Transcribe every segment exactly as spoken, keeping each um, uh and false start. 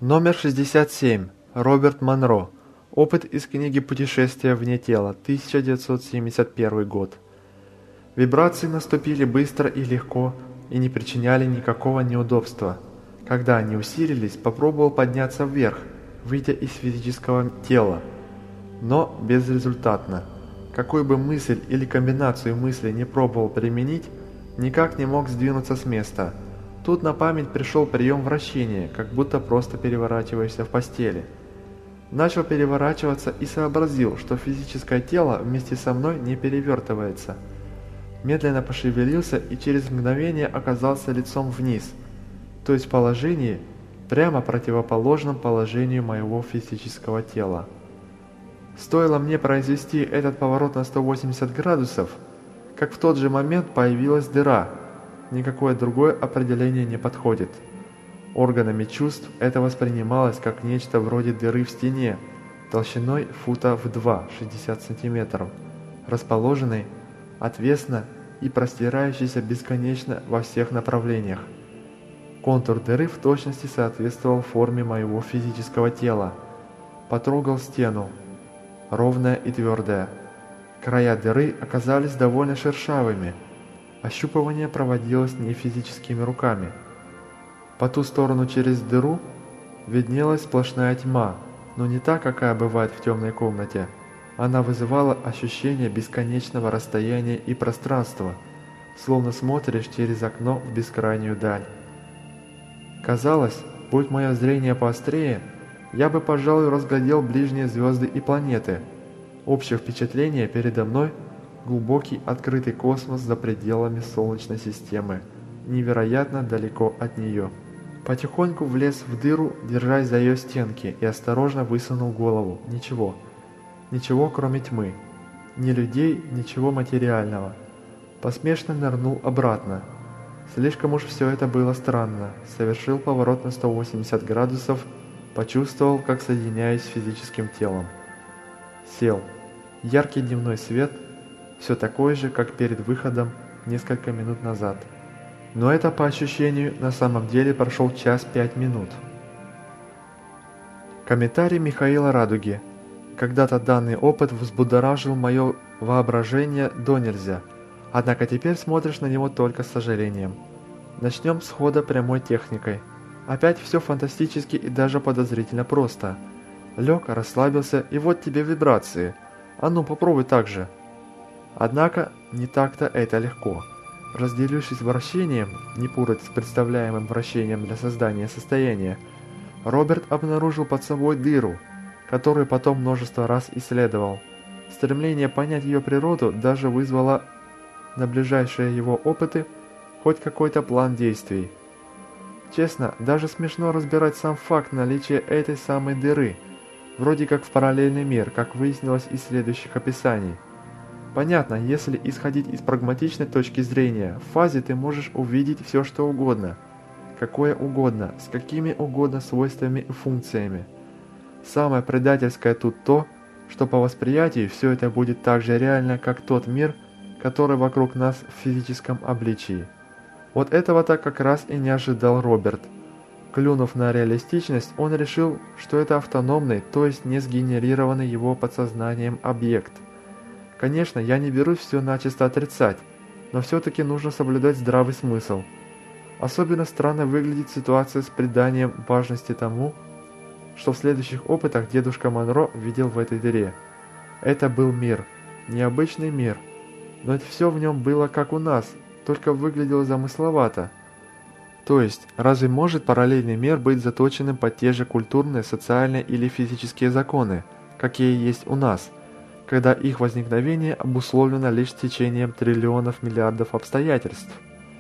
Номер шестьдесят семь. Роберт Монро. Опыт из книги «Путешествие вне тела», тысяча девятьсот семьдесят первый год. Вибрации наступили быстро и легко и не причиняли никакого неудобства. Когда они усилились, попробовал подняться вверх, выйдя из физического тела, но безрезультатно. Какую бы мысль или комбинацию мыслей не пробовал применить, никак не мог сдвинуться с места. Тут на память пришел прием вращения, как будто просто переворачиваешься в постели. Начал переворачиваться и сообразил, что физическое тело вместе со мной не перевертывается. Медленно пошевелился и через мгновение оказался лицом вниз, то есть в положении, прямо противоположном положению моего физического тела. Стоило мне произвести этот поворот на сто восемьдесят градусов, как в тот же момент появилась дыра. Никакое другое определение не подходит. Органами чувств это воспринималось как нечто вроде дыры в стене, толщиной фута в два, шестьдесят сантиметров, расположенной отвесно и простирающейся бесконечно во всех направлениях. Контур дыры в точности соответствовал форме моего физического тела. Потрогал стену, ровная и твердая. Края дыры оказались довольно шершавыми. Ощупывание проводилось не физическими руками. По ту сторону через дыру виднелась сплошная тьма, но не та, какая бывает в темной комнате. Она вызывала ощущение бесконечного расстояния и пространства, словно смотришь через окно в бескрайнюю даль. Казалось, будь мое зрение поострее, я бы, пожалуй, разглядел ближние звезды и планеты. Общее впечатление передо мной – глубокий открытый космос за пределами Солнечной системы, невероятно далеко от нее. Потихоньку влез в дыру, держась за ее стенки, и осторожно высунул голову. Ничего. Ничего, кроме тьмы. Ни людей, ничего материального. Поспешно нырнул обратно. Слишком уж все это было странно. Совершил поворот на сто восемьдесят градусов, почувствовал, как соединяюсь с физическим телом. Сел. Яркий дневной свет, все такой же, как перед выходом несколько минут назад. Но это, по ощущению, на самом деле прошел час пять минут. Комментарий Михаила Радуги. Когда-то данный опыт взбудоражил мое воображение донельзя, однако теперь смотришь на него только с сожалением. Начнем с хода прямой техникой. Опять все фантастически и даже подозрительно просто. Лег, расслабился, и вот тебе вибрации. А ну попробуй так же. Однако не так-то это легко. Разделившись вращением, не путать с представляемым вращением для создания состояния, Роберт обнаружил под собой дыру, которую потом множество раз исследовал. Стремление понять ее природу даже вызвало на ближайшие его опыты хоть какой-то план действий. Честно, даже смешно разбирать сам факт наличия этой самой дыры, вроде как в параллельный мир, как выяснилось из следующих описаний. Понятно, если исходить из прагматичной точки зрения, в фазе ты можешь увидеть все что угодно, какое угодно, с какими угодно свойствами и функциями. Самое предательское тут то, что по восприятию все это будет так же реально, как тот мир, который вокруг нас в физическом обличии. Вот этого-то как раз и не ожидал Роберт. Клюнув на реалистичность, он решил, что это автономный, то есть не сгенерированный его подсознанием объект. Конечно, я не берусь все начисто отрицать, но все-таки нужно соблюдать здравый смысл. Особенно странно выглядит ситуация с приданием важности тому, что в следующих опытах дедушка Монро видел в этой дыре. Это был мир, необычный мир, но ведь все в нем было как у нас, только выглядело замысловато. То есть, разве может параллельный мир быть заточенным под те же культурные, социальные или физические законы, какие есть у нас, когда их возникновение обусловлено лишь течением триллионов миллиардов обстоятельств?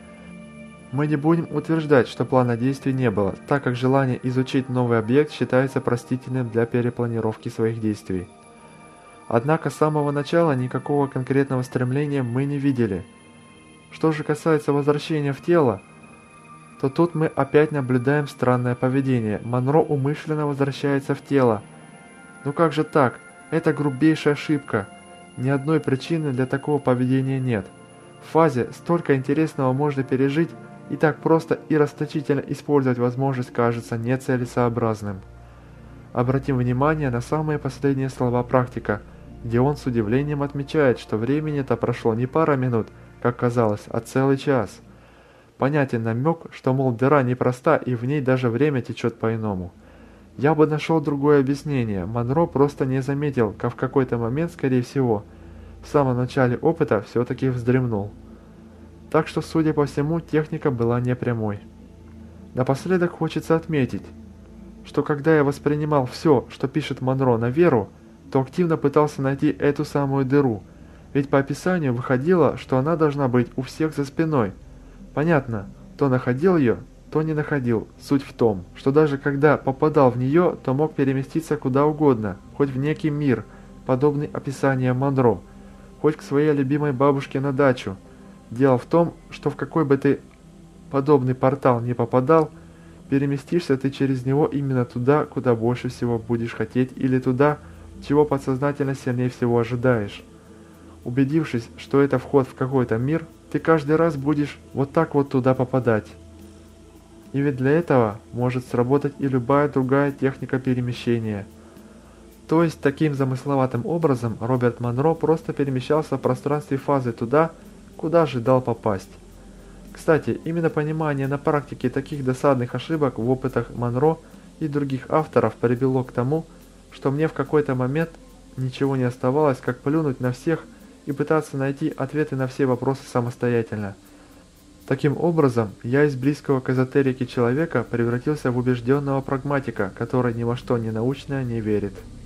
Мы не будем утверждать, что плана действий не было, так как желание изучить новый объект считается простительным для перепланировки своих действий. Однако с самого начала никакого конкретного стремления мы не видели. Что же касается возвращения в тело, то тут мы опять наблюдаем странное поведение. Монро умышленно возвращается в тело. Ну как же так? Это грубейшая ошибка. Ни одной причины для такого поведения нет. В фазе столько интересного можно пережить, и так просто и расточительно использовать возможность кажется нецелесообразным. Обратим внимание на самые последние слова практика, где он с удивлением отмечает, что времени-то прошло не пара минут, как казалось, а целый час. Понятен намек, что, мол, дыра непроста и в ней даже время течет по-иному. Я бы нашел другое объяснение, Монро просто не заметил, как в какой-то момент, скорее всего, в самом начале опыта все-таки вздремнул. Так что, судя по всему, техника была непрямой. Напоследок хочется отметить, что когда я воспринимал все, что пишет Монро, на веру, то активно пытался найти эту самую дыру, ведь по описанию выходило, что она должна быть у всех за спиной. Понятно, то находил ее, то не находил. Суть в том, что даже когда попадал в нее, то мог переместиться куда угодно, хоть в некий мир, подобный описанию Монро, хоть к своей любимой бабушке на дачу. Дело в том, что в какой бы ты подобный портал не попадал, переместишься ты через него именно туда, куда больше всего будешь хотеть, или туда, чего подсознательно сильнее всего ожидаешь. Убедившись, что это вход в какой-то мир, ты каждый раз будешь вот так вот туда попадать. И ведь для этого может сработать и любая другая техника перемещения. То есть таким замысловатым образом Роберт Монро просто перемещался в пространстве фазы туда, куда ожидал попасть. Кстати, именно понимание на практике таких досадных ошибок в опытах Монро и других авторов привело к тому, что мне в какой-то момент ничего не оставалось, как плюнуть на всех и пытаться найти ответы на все вопросы самостоятельно. Таким образом, я из близкого к эзотерике человека превратился в убежденного прагматика, который ни во что не научное не верит.